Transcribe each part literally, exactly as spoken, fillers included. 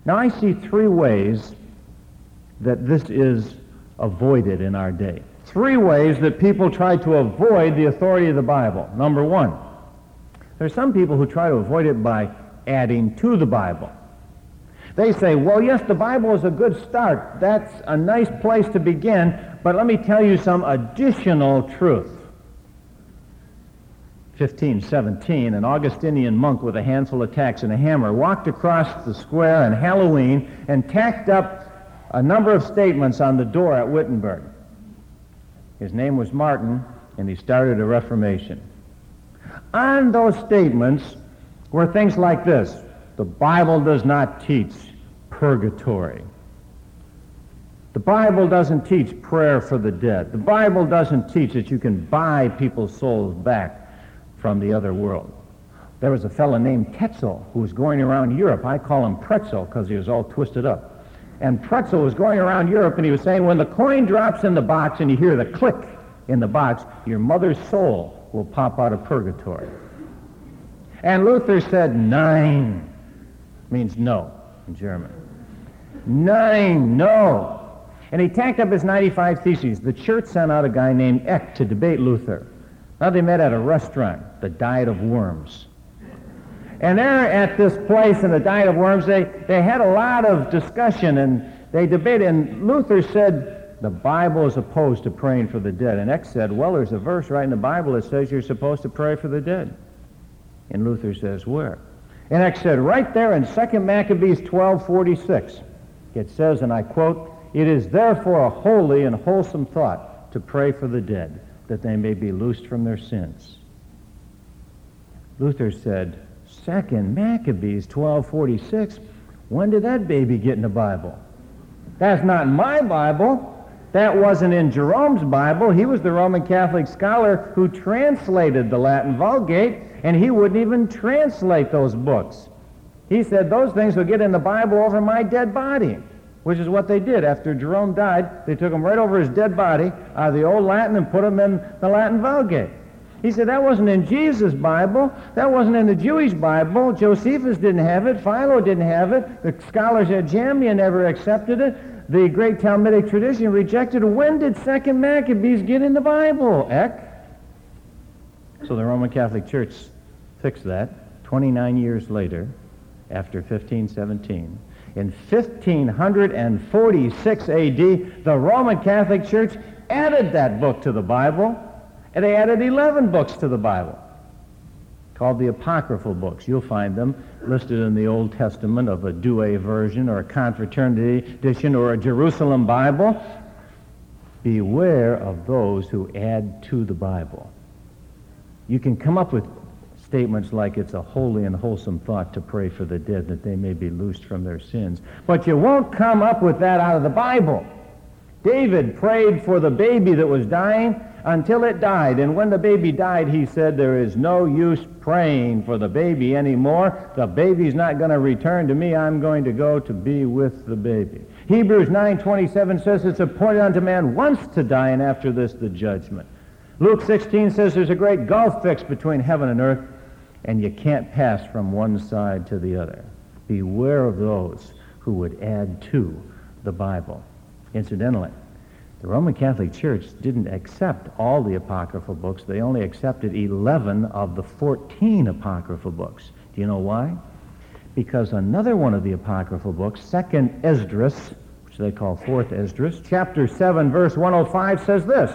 Now, I see three ways that this is avoided in our day. Three ways that people try to avoid the authority of the Bible. Number one, there's some people who try to avoid it by adding to the Bible. They say, well, yes, the Bible is a good start. That's a nice place to begin, but let me tell you some additional truth. fifteen seventeen, an Augustinian monk with a handful of tacks and a hammer walked across the square on Halloween and tacked up a number of statements on the door at Wittenberg. His name was Martin, and he started a Reformation. On those statements were things like this: the Bible does not teach purgatory. The Bible doesn't teach prayer for the dead. The Bible doesn't teach that you can buy people's souls back from the other world. There was a fellow named Tetzel who was going around Europe. I call him Pretzel because he was all twisted up. And Pretzel was going around Europe, and he was saying, when the coin drops in the box and you hear the click in the box, your mother's soul will pop out of purgatory. And Luther said, nein, means no in German. Nein, no. And he tacked up his ninety-five Theses. The church sent out a guy named Eck to debate Luther. Now they met at a restaurant, the Diet of Worms. And there at this place in the Diet of Worms, they, they had a lot of discussion, and they debated, and Luther said, the Bible is opposed to praying for the dead. And Eck said, well, there's a verse right in the Bible that says you're supposed to pray for the dead. And Luther says, where? And Eck said, right there in Second Maccabees twelve forty-six. It says, and I quote, it is therefore a holy and wholesome thought to pray for the dead, that they may be loosed from their sins. Luther said, Second Maccabees twelve forty-six, when did that baby get in the Bible? That's not in my Bible. That wasn't in Jerome's Bible. He was the Roman Catholic scholar who translated the Latin Vulgate, and he wouldn't even translate those books. He said those things will get in the Bible over my dead body, which is what they did. After Jerome died, they took him right over his dead body out of the old Latin and put him in the Latin Vulgate. He said that wasn't in Jesus' Bible. That wasn't in the Jewish Bible. Josephus didn't have it. Philo didn't have it. The scholars at Jamnia never accepted it. The great Talmudic tradition rejected it. When did Second Maccabees get in the Bible, Eck? So the Roman Catholic Church fixed that twenty-nine years later, after fifteen seventeen. In fifteen forty-six A D, the Roman Catholic Church added that book to the Bible, and they added eleven books to the Bible, called the Apocryphal books. You'll find them listed in the Old Testament of a Douay version or a Confraternity edition or a Jerusalem Bible. Beware of those who add to the Bible. You can come up with statements like it's a holy and wholesome thought to pray for the dead that they may be loosed from their sins. But you won't come up with that out of the Bible. David prayed for the baby that was dying until it died. And when the baby died, he said, there is no use praying for the baby anymore. The baby's not going to return to me. I'm going to go to be with the baby. Hebrews nine twenty-seven says it's appointed unto man once to die, and after this the judgment. Luke sixteen says there's a great gulf fixed between heaven and earth, and you can't pass from one side to the other. Beware of those who would add to the Bible. Incidentally, the Roman Catholic Church didn't accept all the apocryphal books. They only accepted eleven of the fourteen apocryphal books. Do you know why? Because another one of the apocryphal books, Second Esdras, which they call Fourth Esdras, chapter seven, verse one oh five says this: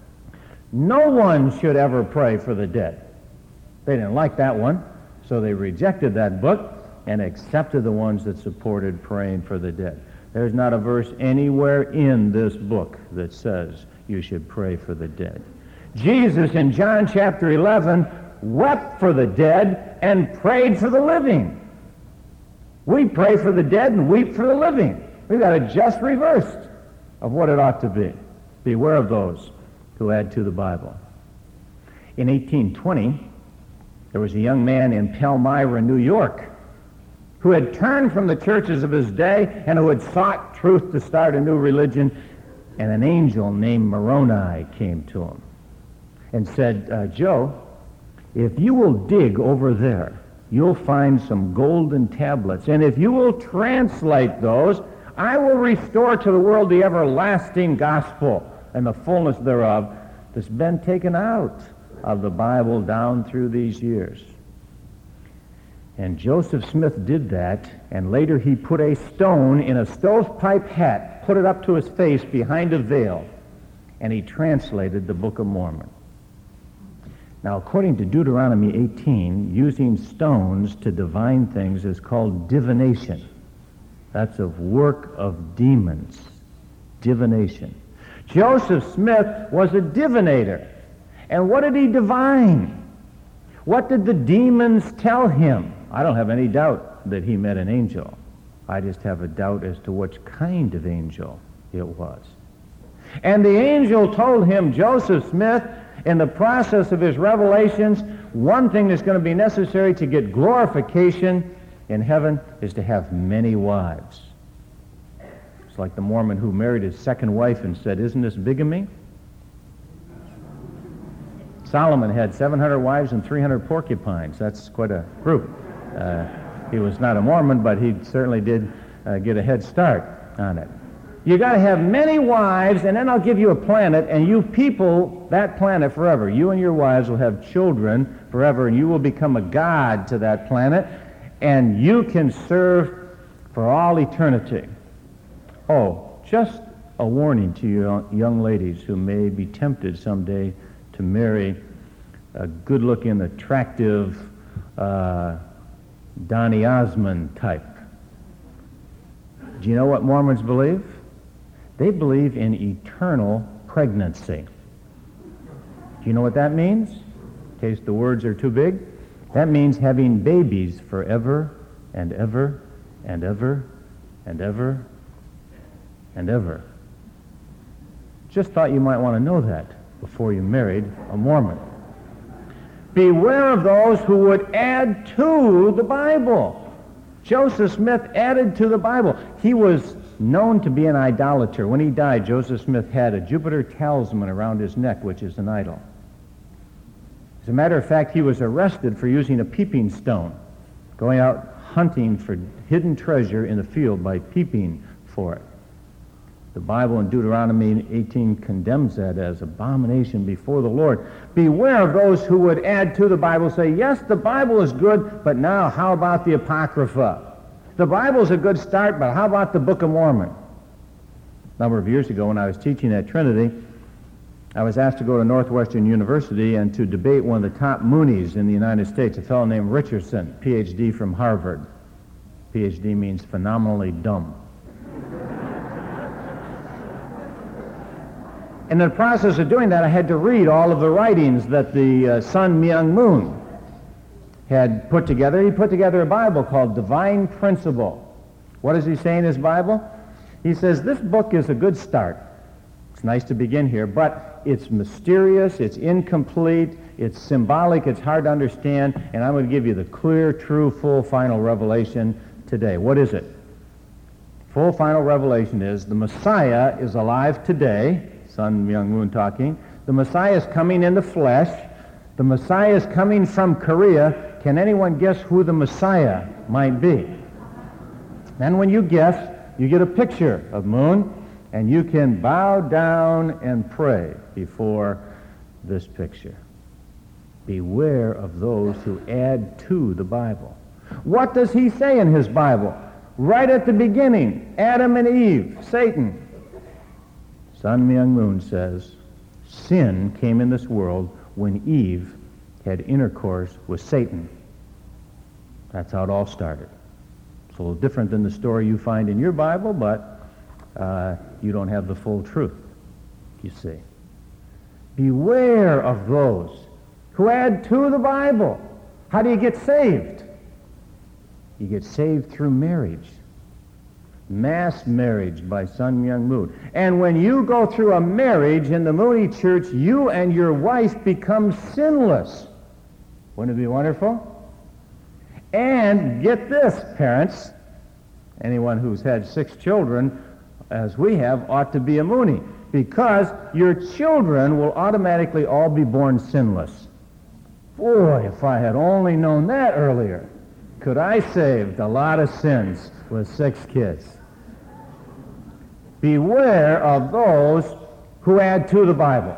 no one should ever pray for the dead. They didn't like that one, so they rejected that book and accepted the ones that supported praying for the dead. There's not a verse anywhere in this book that says you should pray for the dead. Jesus in John chapter eleven wept for the dead and prayed for the living. We pray for the dead and weep for the living. We've got a just reverse of what it ought to be. Beware of those who add to the Bible. In eighteen twenty, there was a young man in Palmyra, New York, who had turned from the churches of his day and who had sought truth to start a new religion, and an angel named Moroni came to him and said, uh, Joe, if you will dig over there you'll find some golden tablets. And if you will translate those, I will restore to the world the everlasting gospel and the fullness thereof that's been taken out of the Bible down through these years. And Joseph Smith did that, and later he put a stone in a stovepipe hat, put it up to his face behind a veil, and he translated the Book of Mormon. Now, according to Deuteronomy eighteen, using stones to divine things is called divination. That's a work of demons. Divination. Joseph Smith was a divinator. And what did he divine? What did the demons tell him? I don't have any doubt that he met an angel. I just have a doubt as to which kind of angel it was. And the angel told him, Joseph Smith, in the process of his revelations, one thing that's going to be necessary to get glorification in heaven is to have many wives. It's like the Mormon who married his second wife and said, isn't this bigamy? Solomon had seven hundred wives and three hundred porcupines. That's quite a group. Uh, he was not a Mormon, but he certainly did uh, get a head start on it. You got to have many wives, and then I'll give you a planet, and you people that planet forever. You and your wives will have children forever, and you will become a god to that planet, and you can serve for all eternity. Oh, just a warning to you young ladies who may be tempted someday to marry a good-looking, attractive uh, Donny Osmond type. Do you know what Mormons believe? They believe in eternal pregnancy. Do you know what that means? In case the words are too big. That means having babies forever and ever and ever and ever and ever. Just thought you might want to know that before you married a Mormon. Beware of those who would add to the Bible. Joseph Smith added to the Bible. He was known to be an idolater. When he died, Joseph Smith had a Jupiter talisman around his neck, which is an idol. As a matter of fact, he was arrested for using a peeping stone, going out hunting for hidden treasure in the field by peeping for it. The Bible in Deuteronomy eighteen condemns that as abomination before the Lord. Beware of those who would add to the Bible, say, yes, the Bible is good, but now how about the Apocrypha? The Bible's a good start, but how about the Book of Mormon? A number of years ago when I was teaching at Trinity, I was asked to go to Northwestern University and to debate one of the top Moonies in the United States, a fellow named Richardson, P H D from Harvard. P H D means phenomenally dumb. And in the process of doing that, I had to read all of the writings that the uh, Sun Myung Moon had put together. He put together a Bible called Divine Principle. What does he say in his Bible? He says, this book is a good start. It's nice to begin here, but it's mysterious, it's incomplete, it's symbolic, it's hard to understand, and I'm going to give you the clear, true, full, final revelation today. What is it? Full, final revelation is the Messiah is alive today. Sun Myung Moon talking. The Messiah is coming in the flesh. The Messiah is coming from Korea. Can anyone guess who the Messiah might be? Then when you guess, you get a picture of Moon, and you can bow down and pray before this picture. Beware of those who add to the Bible. What does he say in his Bible? Right at the beginning, Adam and Eve, Satan. Sun Myung Moon says, sin came in this world when Eve had intercourse with Satan. That's how it all started. It's a little different than the story you find in your Bible, but uh, you don't have the full truth, you see. Beware of those who add to the Bible. How do you get saved? You get saved through marriage. Mass marriage by Sun Myung Moon. And when you go through a marriage in the Mooney Church, you and your wife become sinless. Wouldn't it be wonderful? And get this, parents, anyone who's had six children, as we have, ought to be a Mooney, because your children will automatically all be born sinless. Boy, if I had only known that earlier. Could I saved a lot of sins with six kids? Beware of those who add to the Bible.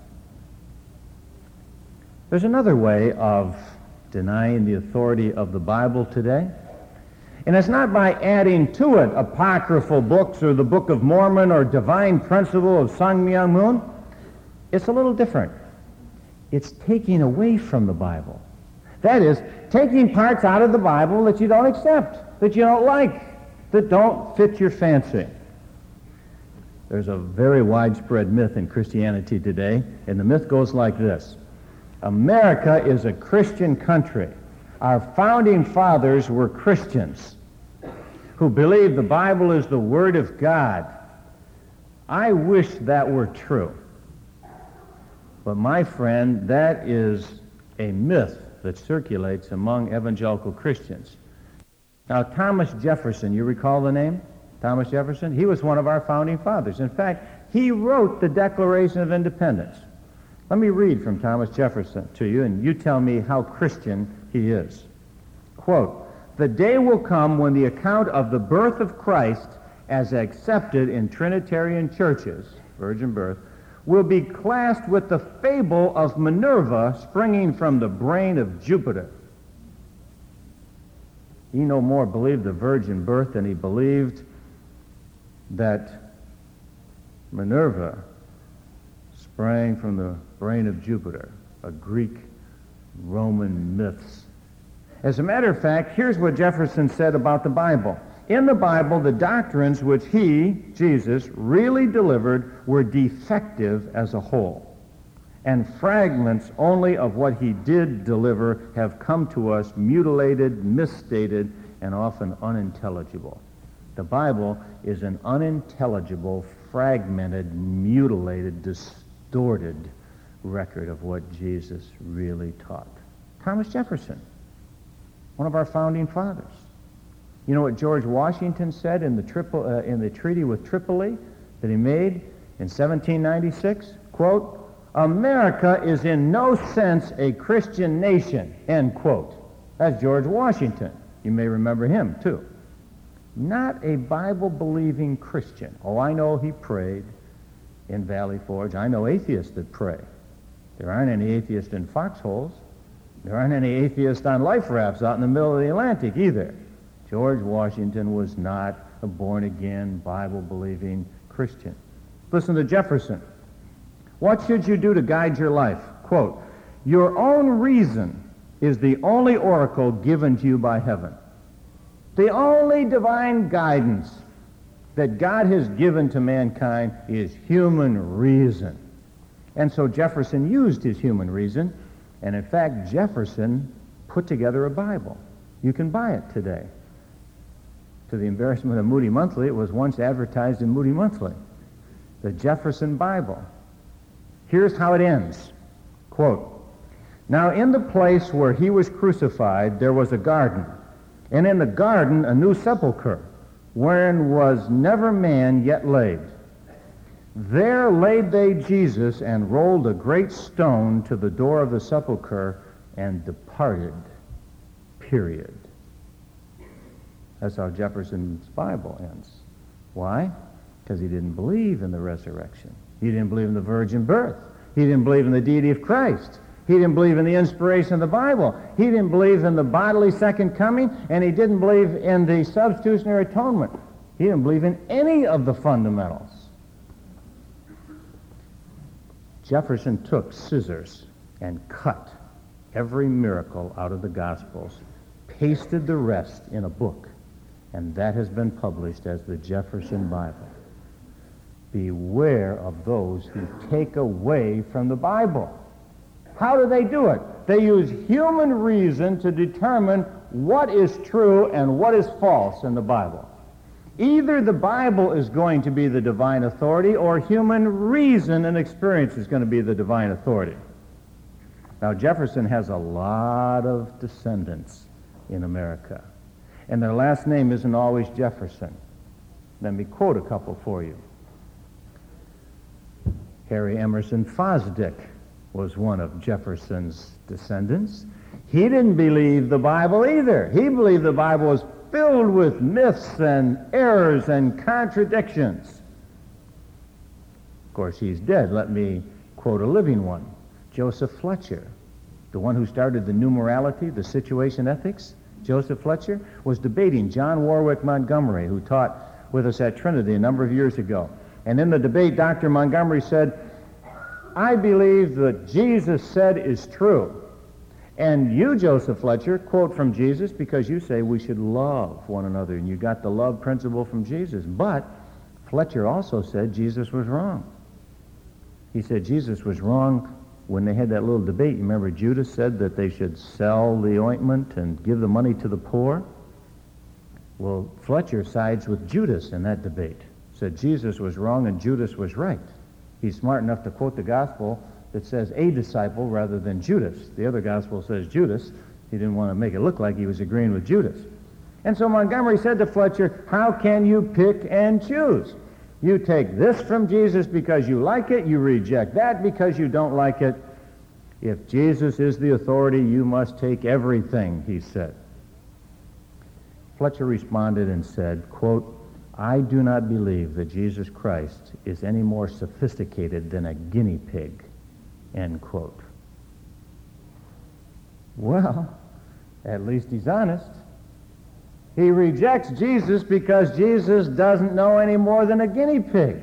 There's another way of denying the authority of the Bible today. And it's not by adding to it apocryphal books or the Book of Mormon or Divine Principle of Sun Myung Moon. It's a little different. It's taking away from the Bible. That is, taking parts out of the Bible that you don't accept, that you don't like, that don't fit your fancy. There's a very widespread myth in Christianity today, and the myth goes like this. America is a Christian country. Our founding fathers were Christians who believed the Bible is the Word of God. I wish that were true. But my friend, that is a myth that circulates among evangelical Christians. Now, Thomas Jefferson, you recall the name? Thomas Jefferson? He was one of our founding fathers. In fact, he wrote the Declaration of Independence. Let me read from Thomas Jefferson to you, and you tell me how Christian he is. Quote, "The day will come when the account of the birth of Christ as accepted in Trinitarian churches, virgin birth, will be classed with the fable of Minerva springing from the brain of Jupiter." He no more believed the virgin birth than he believed that Minerva sprang from the brain of Jupiter, a Greek Roman myths. As a matter of fact, here's what Jefferson said about the Bible. In the Bible, the doctrines which he, Jesus, really delivered were defective as a whole, and fragments only of what he did deliver have come to us mutilated, misstated, and often unintelligible. The Bible is an unintelligible, fragmented, mutilated, distorted record of what Jesus really taught. Thomas Jefferson, one of our founding fathers. You know what George Washington said in the, Tripoli, uh, in the treaty with Tripoli that he made in seventeen ninety-six? Quote, "America is in no sense a Christian nation," end quote. That's George Washington. You may remember him, too. Not a Bible-believing Christian. Oh, I know he prayed in Valley Forge. I know atheists that pray. There aren't any atheists in foxholes. There aren't any atheists on life rafts out in the middle of the Atlantic either. George Washington was not a born-again, Bible-believing Christian. Listen to Jefferson. What should you do to guide your life? Quote, "Your own reason is the only oracle given to you by heaven." The only divine guidance that God has given to mankind is human reason. And so Jefferson used his human reason, and in fact, Jefferson put together a Bible. You can buy it today. To the embarrassment of Moody Monthly, it was once advertised in Moody Monthly. The Jefferson Bible. Here's how it ends. Quote, "Now in the place where he was crucified there was a garden, and in the garden a new sepulchre, wherein was never man yet laid. There laid they Jesus, and rolled a great stone to the door of the sepulchre, and departed." Period. That's how Jefferson's Bible ends. Why? Because he didn't believe in the resurrection. He didn't believe in the virgin birth. He didn't believe in the deity of Christ. He didn't believe in the inspiration of the Bible. He didn't believe in the bodily second coming, and he didn't believe in the substitutionary atonement. He didn't believe in any of the fundamentals. Jefferson took scissors and cut every miracle out of the Gospels, pasted the rest in a book, and that has been published as the Jefferson Bible. Beware of those who take away from the Bible. How do they do it? They use human reason to determine what is true and what is false in the Bible. Either the Bible is going to be the divine authority, or human reason and experience is going to be the divine authority. Now, Jefferson has a lot of descendants in America, and their last name isn't always Jefferson. Let me quote a couple for you. Harry Emerson Fosdick was one of Jefferson's descendants. He didn't believe the Bible either. He believed the Bible was filled with myths and errors and contradictions. Of course, he's dead. Let me quote a living one. Joseph Fletcher, the one who started the New Morality, the Situation Ethics. Joseph Fletcher was debating John Warwick Montgomery, who taught with us at Trinity a number of years ago. And in the debate, Doctor Montgomery said, I believe that Jesus said is true. And you, Joseph Fletcher, quote from Jesus because you say we should love one another, and you got the love principle from Jesus. But Fletcher also said Jesus was wrong. He said Jesus was wrong when they had that little debate. You remember Judas said that they should sell the ointment and give the money to the poor? Well, Fletcher sides with Judas in that debate. Said Jesus was wrong and Judas was right. He's smart enough to quote the gospel that says a disciple rather than Judas. The other gospel says Judas. He didn't want to make it look like he was agreeing with Judas. And so Montgomery said to Fletcher, how can you pick and choose? You take this from Jesus because you like it, you reject that because you don't like it. If Jesus is the authority, you must take everything, he said. Fletcher responded and said, quote, I do not believe that Jesus Christ is any more sophisticated than a guinea pig. End quote. Well, at least he's honest. He rejects Jesus because Jesus doesn't know any more than a guinea pig.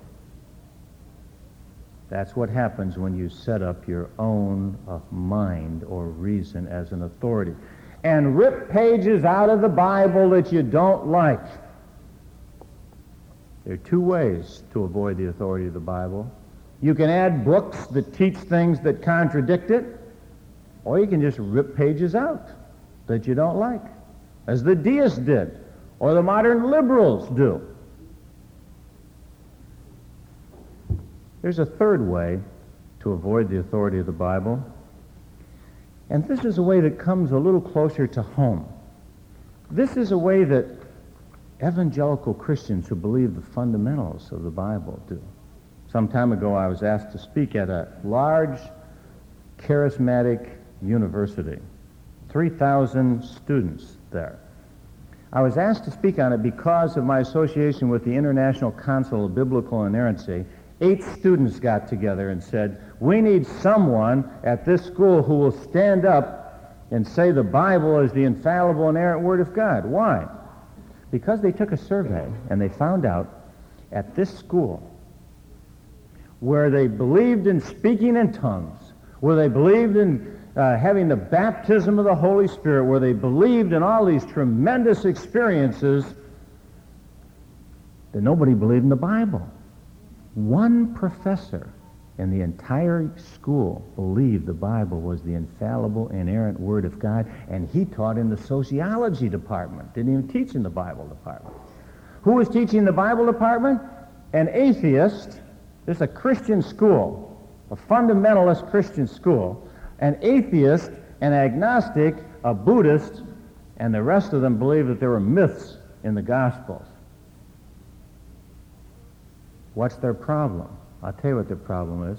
That's what happens when you set up your own uh, mind or reason as an authority. And rip pages out of the Bible that you don't like. There are two ways to avoid the authority of the Bible. You can add books that teach things that contradict it, or you can just rip pages out that you don't like, as the deists did, or the modern liberals do. There's a third way to avoid the authority of the Bible, and this is a way that comes a little closer to home. This is a way that evangelical Christians who believe the fundamentals of the Bible do. Some time ago, I was asked to speak at a large, charismatic university. three thousand students there. I was asked to speak on it because of my association with the International Council of Biblical Inerrancy. Eight students got together and said, we need someone at this school who will stand up and say the Bible is the infallible, inerrant Word of God. Why? Because they took a survey and they found out at this school, where they believed in speaking in tongues, where they believed in uh, having the baptism of the Holy Spirit, where they believed in all these tremendous experiences, that nobody believed in the Bible. One professor in the entire school believed the Bible was the infallible, inerrant Word of God, and he taught in the sociology department, didn't even teach in the Bible department. Who was teaching the Bible department? An atheist. This is a Christian school, a fundamentalist Christian school, an atheist, an agnostic, a Buddhist, and the rest of them believed that there were myths in the Gospels. What's their problem? I'll tell you what their problem is.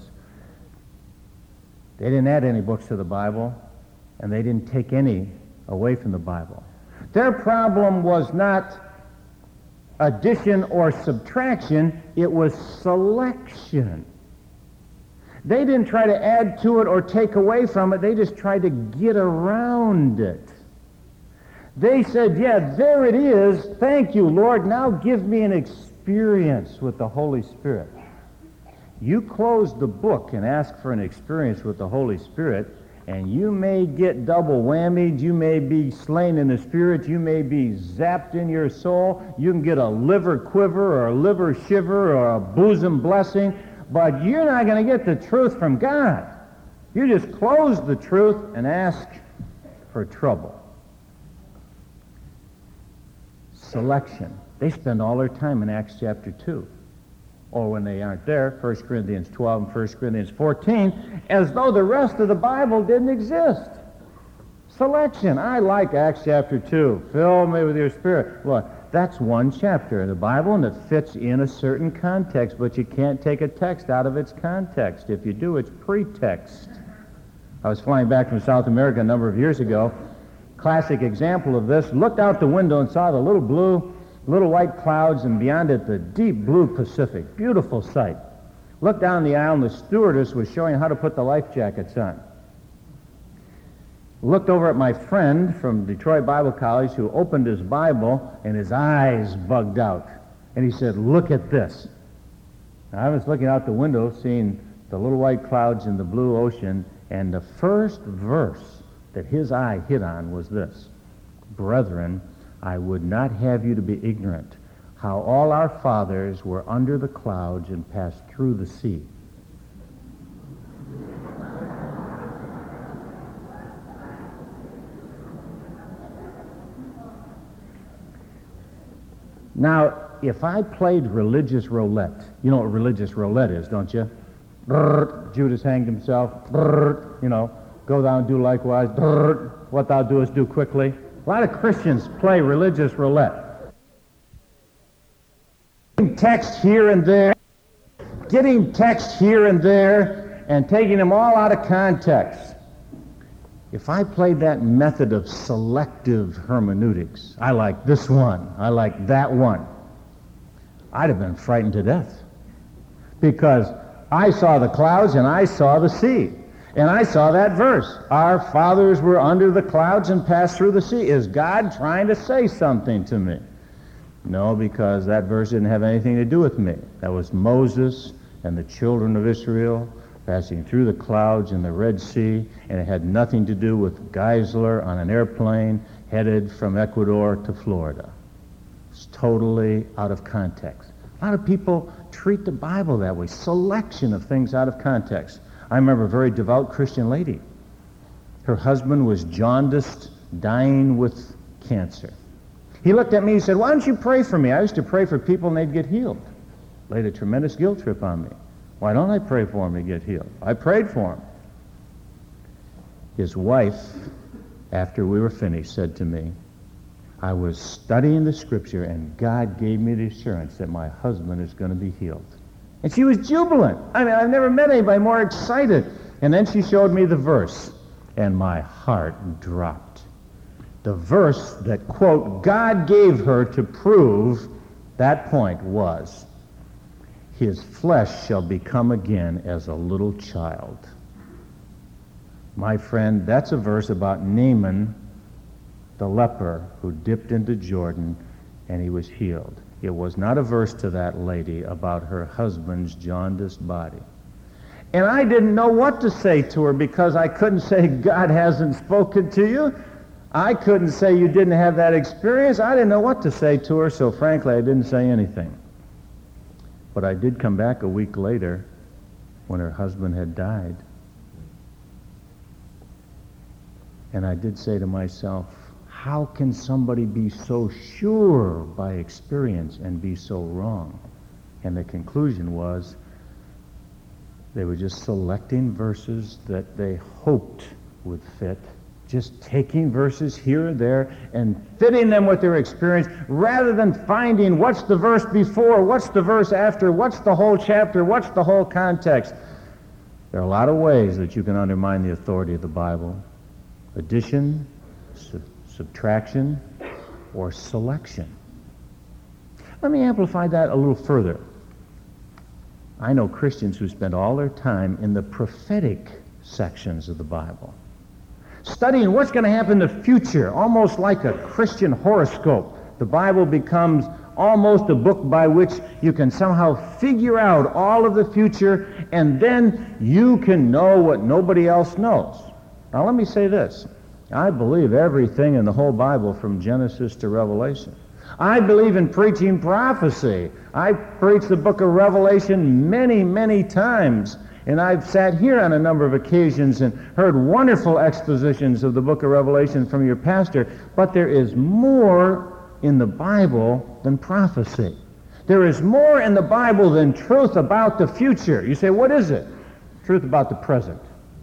They didn't add any books to the Bible, and they didn't take any away from the Bible. Their problem was not addition or subtraction, it was selection. They didn't try to add to it or take away from it, they just tried to get around it. They said, yeah, there it is, thank you, Lord, now give me an experience with the Holy Spirit. You close the book and ask for an experience with the Holy Spirit, and you may get double whammied, you may be slain in the Spirit, you may be zapped in your soul, you can get a liver quiver or a liver shiver or a bosom blessing, but you're not going to get the truth from God. You just close the truth and ask for trouble. Selection. They spend all their time in Acts chapter two. Or when they aren't there, First Corinthians twelve and First Corinthians fourteen, as though the rest of the Bible didn't exist. Selection. I like Acts chapter two. Fill me with your Spirit. Well, that's one chapter in the Bible, and it fits in a certain context, but you can't take a text out of its context. If you do, it's pretext. I was flying back from South America a number of years ago. Classic example of this. Looked out the window and saw the little blue, little white clouds, and beyond it, the deep blue Pacific. Beautiful sight. Looked down the aisle, and the stewardess was showing how to put the life jackets on. Looked over at my friend from Detroit Bible College who opened his Bible, and his eyes bugged out. And he said, "Look at this." Now, I was looking out the window, seeing the little white clouds and the blue ocean, and the first verse that his eye hit on was this: "Brethren, I would not have you to be ignorant how all our fathers were under the clouds and passed through the sea." Now, if I played religious roulette, you know what religious roulette is, don't you? Brrr, Judas hanged himself. Brrr, you know, go thou and do likewise. Brrr, what thou doest, do quickly. A lot of Christians play religious roulette. Getting text here and there, getting text here and there, and taking them all out of context. If I played that method of selective hermeneutics, I like this one, I like that one, I'd have been frightened to death. Because I saw the clouds and I saw the sea. And I saw that verse. Our fathers were under the clouds and passed through the sea. Is God trying to say something to me? No, because that verse didn't have anything to do with me. That was Moses and the children of Israel passing through the clouds in the Red Sea, and it had nothing to do with Geisler on an airplane headed from Ecuador to Florida. It's totally out of context. A lot of people treat the Bible that way, selection of things out of context. I remember a very devout Christian lady. Her husband was jaundiced, dying with cancer. He looked at me and said, "Why don't you pray for me? I used to pray for people and they'd get healed." Laid a tremendous guilt trip on me. Why don't I pray for him to get healed? I prayed for him. His wife, after we were finished, said to me, "I was studying the scripture and God gave me the assurance that my husband is going to be healed." And she was jubilant. I mean, I've never met anybody more excited. And then she showed me the verse, and my heart dropped. The verse that, quote, God gave her to prove that point was, "His flesh shall become again as a little child." My friend, that's a verse about Naaman, the leper, who dipped into Jordan and he was healed. It was not a verse to that lady about her husband's jaundiced body. And I didn't know what to say to her because I couldn't say, "God hasn't spoken to you." I couldn't say you didn't have that experience. I didn't know what to say to her, so frankly, I didn't say anything. But I did come back a week later when her husband had died. And I did say to myself, how can somebody be so sure by experience and be so wrong? And the conclusion was they were just selecting verses that they hoped would fit, just taking verses here and there and fitting them with their experience rather than finding what's the verse before, what's the verse after, what's the whole chapter, what's the whole context. There are a lot of ways that you can undermine the authority of the Bible. Addition, sub- subtraction, or selection. Let me amplify that a little further. I know Christians who spend all their time in the prophetic sections of the Bible, studying what's going to happen in the future, almost like a Christian horoscope. The Bible becomes almost a book by which you can somehow figure out all of the future, and then you can know what nobody else knows. Now let me say this. I believe everything in the whole Bible from Genesis to Revelation. I believe in preaching prophecy. I preached the book of Revelation many, many times. And I've sat here on a number of occasions and heard wonderful expositions of the book of Revelation from your pastor. But there is more in the Bible than prophecy. There is more in the Bible than truth about the future. You say, what is it? Truth about the present.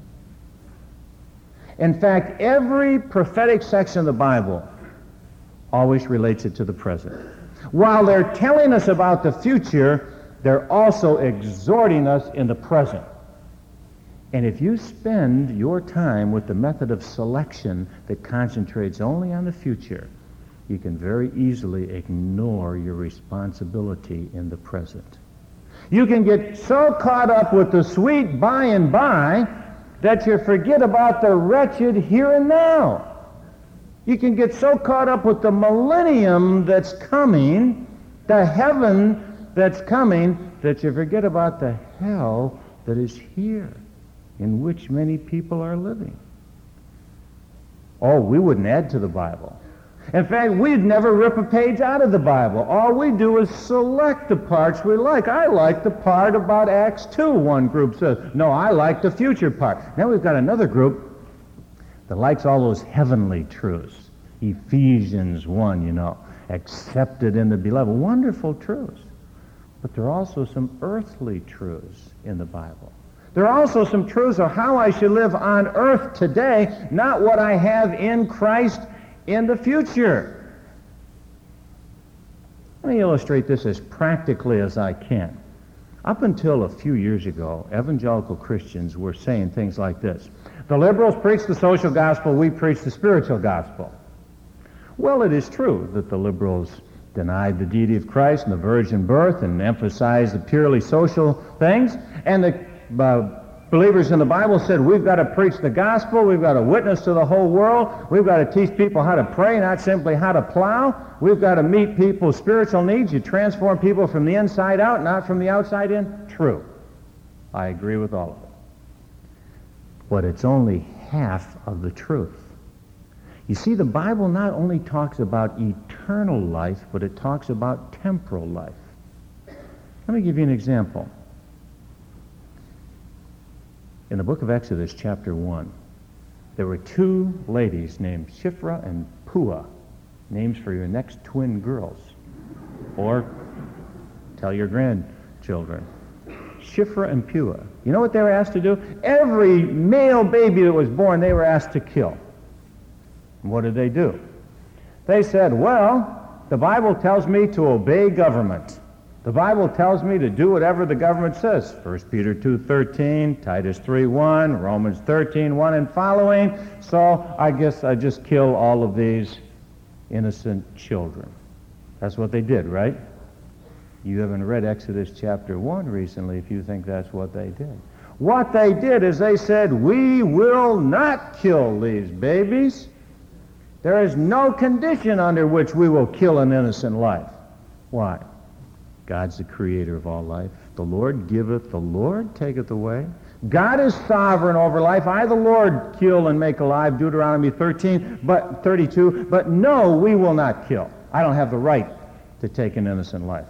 In fact, every prophetic section of the Bible always relates it to the present. While they're telling us about the future, they're also exhorting us in the present. And if you spend your time with the method of selection that concentrates only on the future, you can very easily ignore your responsibility in the present. You can get so caught up with the sweet by and by that you forget about the wretched here and now. You can get so caught up with the millennium that's coming, the heaven that's coming, that you forget about the hell that is here, in which many people are living. Oh, we wouldn't add to the Bible. In fact, we'd never rip a page out of the Bible. All we do is select the parts we like. I like the part about Acts two, one group says. No, I like the future part. Now we've got another group that likes all those heavenly truths. Ephesians one, you know, accepted in the beloved. Wonderful truths. But there are also some earthly truths in the Bible. There are also some truths of how I should live on earth today, not what I have in Christ in the future. Let me illustrate this as practically as I can. Up until a few years ago, evangelical Christians were saying things like this. The liberals preach the social gospel, we preach the spiritual gospel. Well, it is true that the liberals denied the deity of Christ and the virgin birth and emphasized the purely social things, and the uh, believers in the Bible said, we've got to preach the gospel, we've got to witness to the whole world, we've got to teach people how to pray, not simply how to plow, we've got to meet people's spiritual needs, you transform people from the inside out, not from the outside in. True. I agree with all of it. But it's only half of the truth. You see, the Bible not only talks about eternal life, but it talks about temporal life. Let me give you an example. In the book of Exodus, chapter one, there were two ladies named Shiphrah and Puah, names for your next twin girls. Or tell your grandchildren. Shiphrah and Puah. You know what they were asked to do? Every male baby that was born, they were asked to kill. And what did they do? They said, well, the Bible tells me to obey government. The Bible tells me to do whatever the government says. First Peter two thirteen, Titus three one, Romans thirteen one and following. So I guess I just kill all of these innocent children. That's what they did, right? You haven't read Exodus chapter one recently if you think that's what they did. What they did is they said, we will not kill these babies. There is no condition under which we will kill an innocent life. Why? God's the creator of all life. The Lord giveth, the Lord taketh away. God is sovereign over life. I, the Lord, kill and make alive, Deuteronomy thirteen, but thirty-two. But no, we will not kill. I don't have the right to take an innocent life.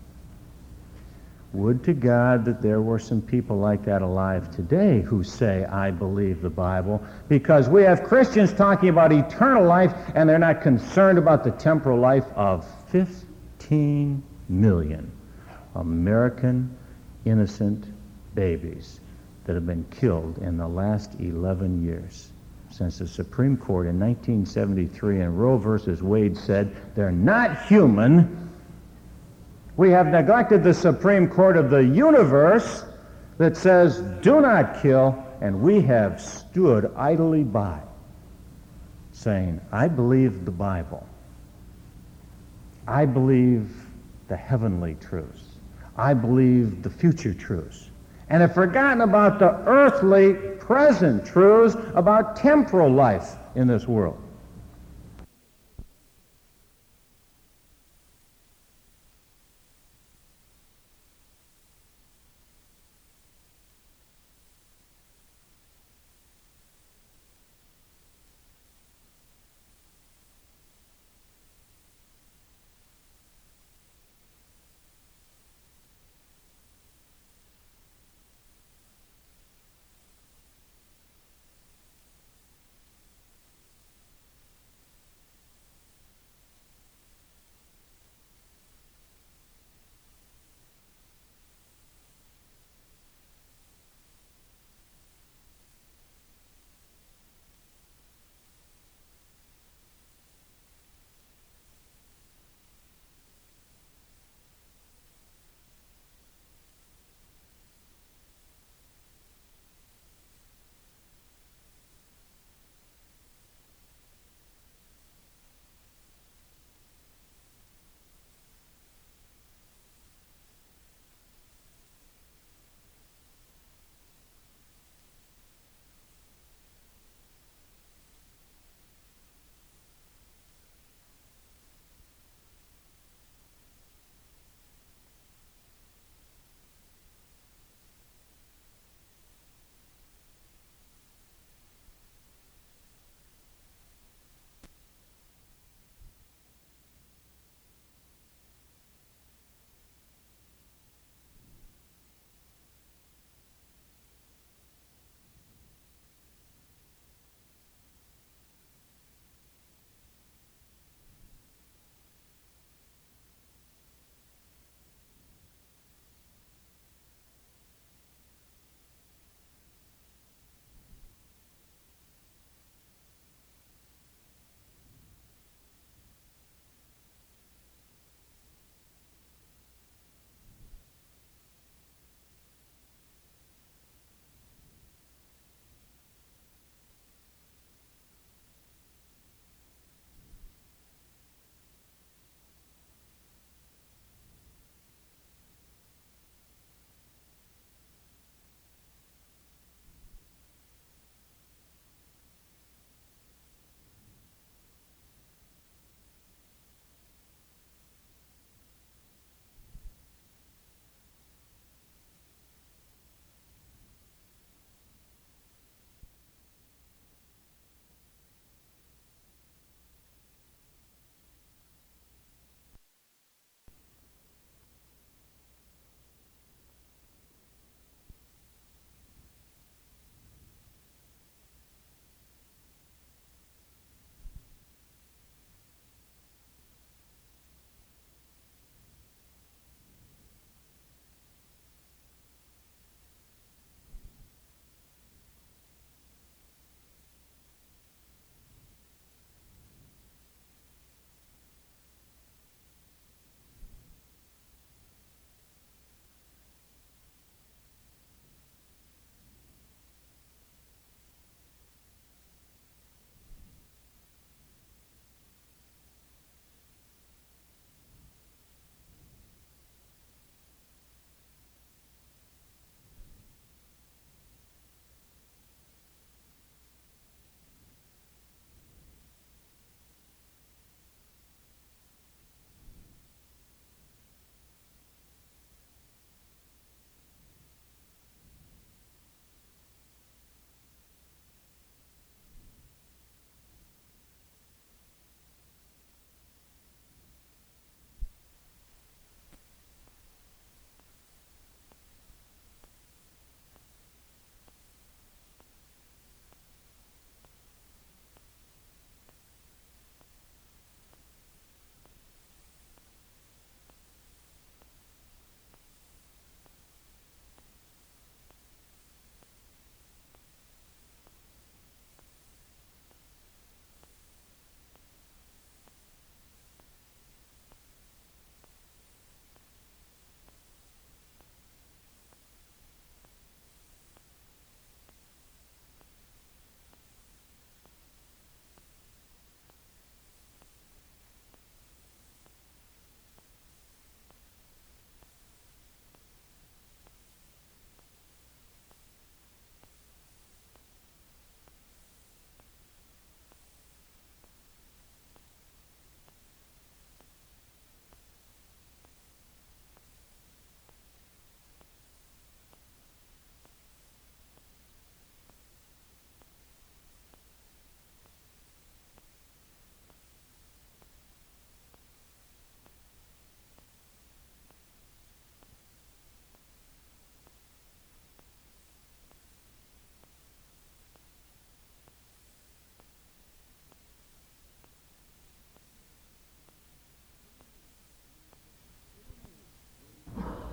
Would to God that there were some people like that alive today who say, I believe the Bible, because we have Christians talking about eternal life, and they're not concerned about the temporal life of fifteen million American innocent babies that have been killed in the last eleven years since the Supreme Court in nineteen seventy-three in Roe versus Wade said they're not human. We have neglected the Supreme Court of the universe that says do not kill, and we have stood idly by saying, I believe the Bible. I believe the heavenly truths. I believe the future truths. And have forgotten about the earthly present truths about temporal life in this world.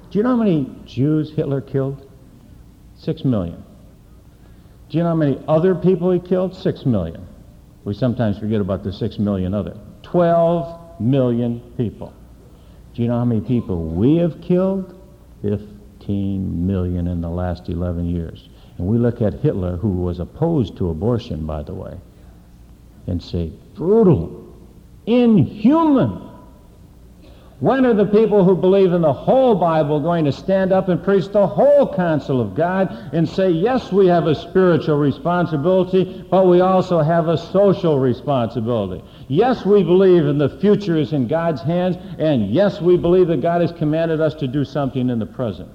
Do you know how many Jews Hitler killed? Six million. Do you know how many other people he killed? Six million. We sometimes forget about the six million other. Twelve million people. Do you know how many people we have killed? Fifteen million in the last eleven years. And we look at Hitler, who was opposed to abortion, by the way, and say, brutal, inhuman. When are the people who believe in the whole Bible going to stand up and preach the whole counsel of God and say, yes, we have a spiritual responsibility, but we also have a social responsibility. Yes, we believe in the future is in God's hands, and yes, we believe that God has commanded us to do something in the present.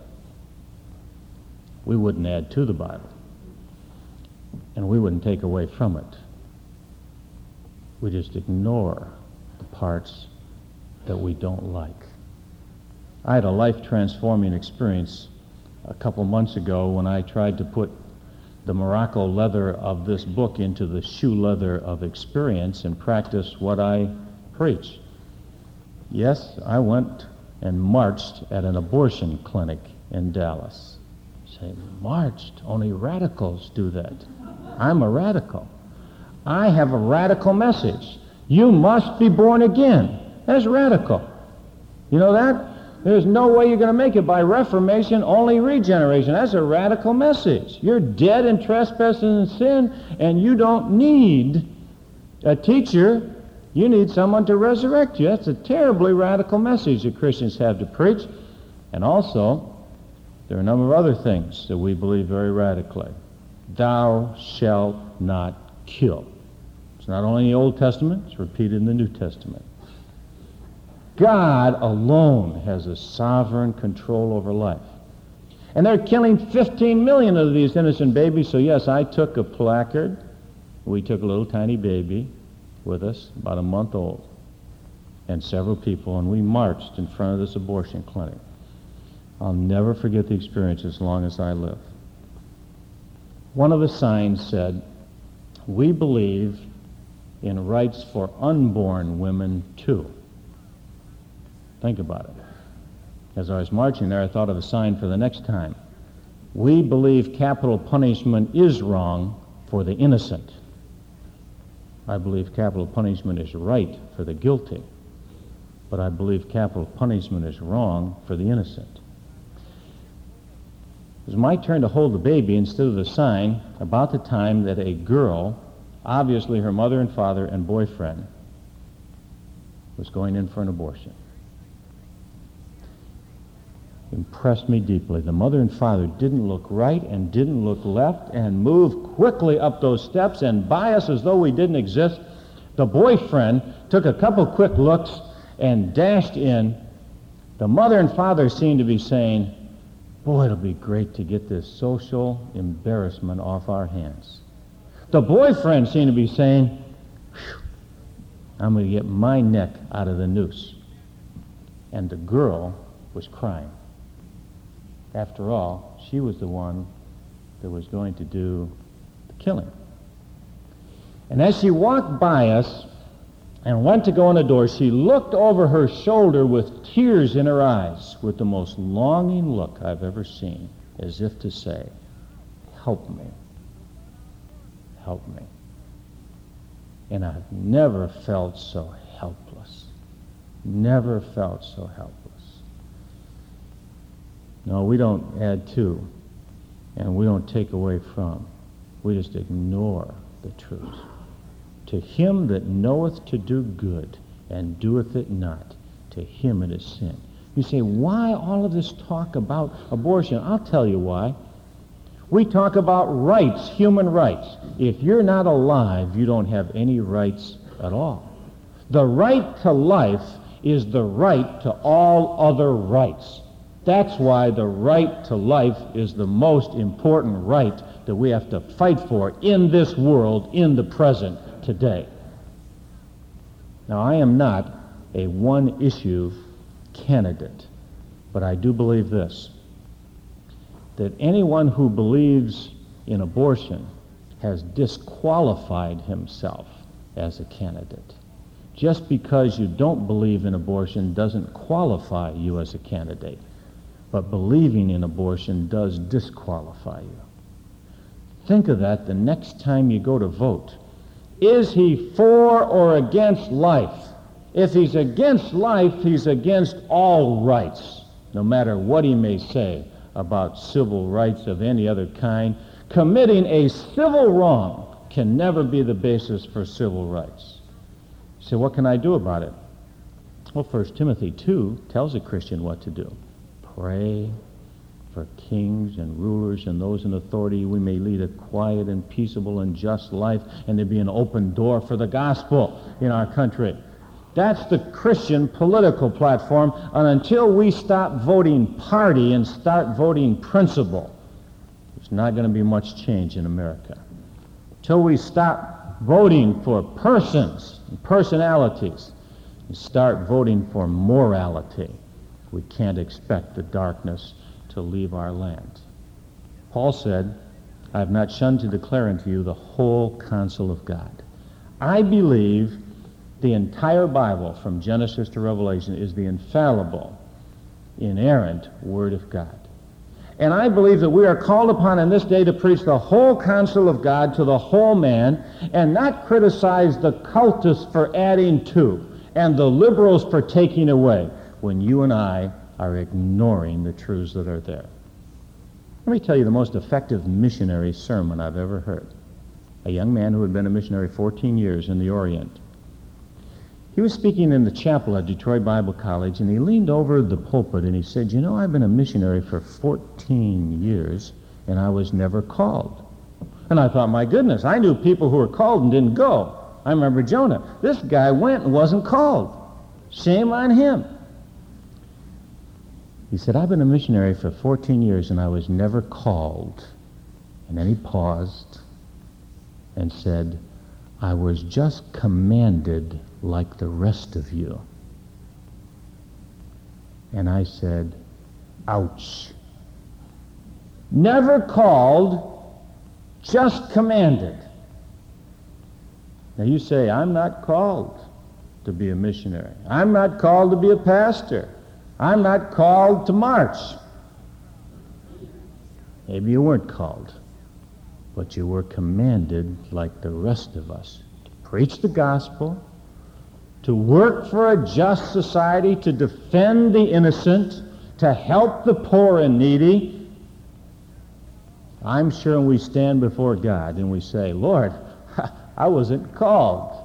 We wouldn't add to the Bible, and we wouldn't take away from it. We just ignore the parts that we don't like. I had a life-transforming experience a couple months ago when I tried to put the Morocco leather of this book into the shoe leather of experience and practice what I preach. Yes, I went and marched at an abortion clinic in Dallas. You say, marched? Only radicals do that. I'm a radical. I have a radical message. You must be born again. That's radical. You know that? There's no way you're going to make it by reformation, only regeneration. That's a radical message. You're dead in trespasses and sin, and you don't need a teacher. You need someone to resurrect you. That's a terribly radical message that Christians have to preach. And also, there are a number of other things that we believe very radically. Thou shalt not kill. It's not only in the Old Testament, it's repeated in the New Testament. God alone has a sovereign control over life. And they're killing fifteen million of these innocent babies, so yes, I took a placard. We took a little tiny baby with us, about a month old, and several people, and we marched in front of this abortion clinic. I'll never forget the experience as long as I live. One of the signs said, we believe in rights for unborn women too. Think about it. As I was marching there, I thought of a sign for the next time. We believe capital punishment is wrong for the innocent. I believe capital punishment is right for the guilty, but I believe capital punishment is wrong for the innocent. It was my turn to hold the baby instead of the sign about the time that a girl, obviously her mother and father and boyfriend, was going in for an abortion. Impressed me deeply. The mother and father didn't look right and didn't look left and moved quickly up those steps and by us as though we didn't exist. The boyfriend took a couple quick looks and dashed in. The mother and father seemed to be saying, boy, it'll be great to get this social embarrassment off our hands. The boyfriend seemed to be saying, I'm going to get my neck out of the noose. And the girl was crying. After all, she was the one that was going to do the killing. And as she walked by us and went to go in the door, she looked over her shoulder with tears in her eyes, with the most longing look I've ever seen, as if to say, help me, help me. And I've never felt so helpless, never felt so helpless. No, we don't add to, and we don't take away from. We just ignore the truth. To him that knoweth to do good and doeth it not, to him it is sin. You say, why all of this talk about abortion? I'll tell you why. We talk about rights, human rights. If you're not alive, you don't have any rights at all. The right to life is the right to all other rights. That's why the right to life is the most important right that we have to fight for in this world, in the present, today. Now, I am not a one-issue candidate, but I do believe this, that anyone who believes in abortion has disqualified himself as a candidate. Just because you don't believe in abortion doesn't qualify you as a candidate. but believing in abortion does disqualify you. Think of that the next time you go to vote. Is he for or against life? If he's against life, he's against all rights, no matter what he may say about civil rights of any other kind. Committing a civil wrong can never be the basis for civil rights. So what can I do about it? Well, First Timothy two tells a Christian what to do. Pray for kings and rulers and those in authority, we may lead a quiet and peaceable and just life, and there be an open door for the gospel in our country. That's the Christian political platform, and until we stop voting party and start voting principle, there's not going to be much change in America. Until we stop voting for persons and personalities and start voting for morality, we can't expect the darkness to leave our land. Paul said, I have not shunned to declare unto you the whole counsel of God. I believe the entire Bible, from Genesis to Revelation, is the infallible, inerrant Word of God. And I believe that we are called upon in this day to preach the whole counsel of God to the whole man, and not criticize the cultists for adding to, and the liberals for taking away, when you and I are ignoring the truths that are there. Let me tell you the most effective missionary sermon I've ever heard. A young man who had been a missionary fourteen years in the Orient. He was speaking in the chapel at Detroit Bible College, and he leaned over the pulpit and he said, you know, I've been a missionary for fourteen years, and I was never called. And I thought, my goodness, I knew people who were called and didn't go. I remember Jonah. This guy went and wasn't called. Shame on him. He said, I've been a missionary for fourteen years, and I was never called. And then he paused and said, I was just commanded like the rest of you. And I said, ouch. Never called, just commanded. Now you say, I'm not called to be a missionary. I'm not called to be a pastor. I'm not called to march. Maybe you weren't called, but you were commanded like the rest of us to preach the gospel, to work for a just society, to defend the innocent, to help the poor and needy. I'm sure when we stand before God and we say, Lord, I wasn't called,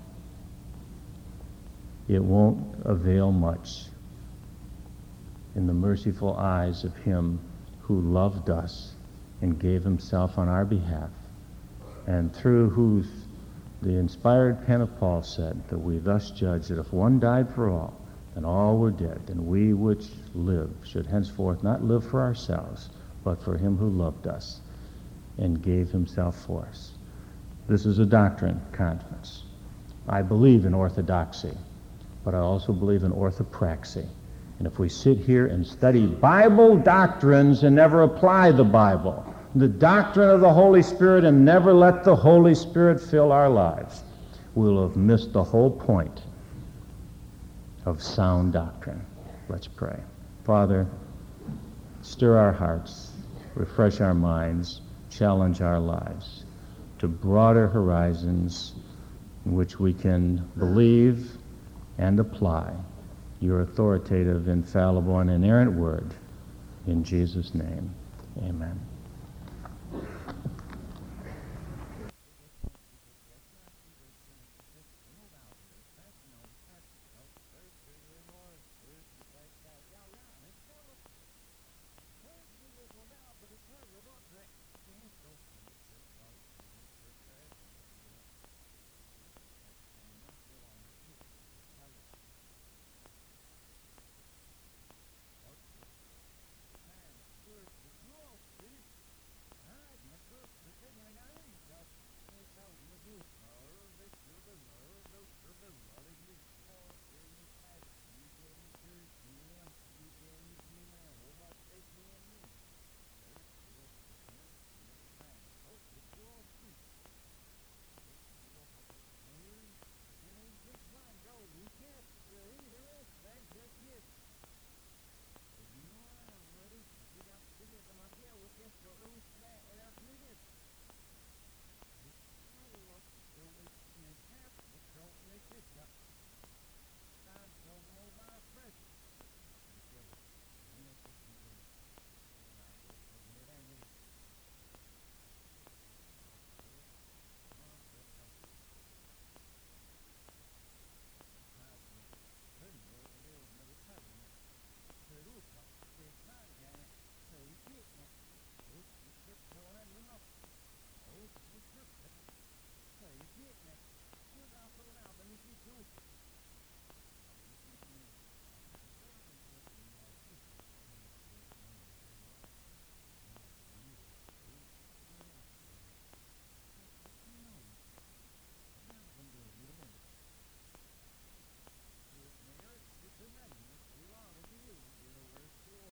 it won't avail much in the merciful eyes of him who loved us and gave himself on our behalf, and through whose the inspired pen of Paul said that we thus judge that if one died for all, then all were dead, and we which live should henceforth not live for ourselves, but for him who loved us and gave himself for us. This is a doctrine conference. I believe in orthodoxy, but I also believe in orthopraxy. And if we sit here and study Bible doctrines and never apply the Bible, the doctrine of the Holy Spirit, and never let the Holy Spirit fill our lives, we'll have missed the whole point of sound doctrine. Let's pray. Father, stir our hearts, refresh our minds, challenge our lives to broader horizons in which we can believe and apply your authoritative, infallible, and inerrant word. In Jesus' name, amen.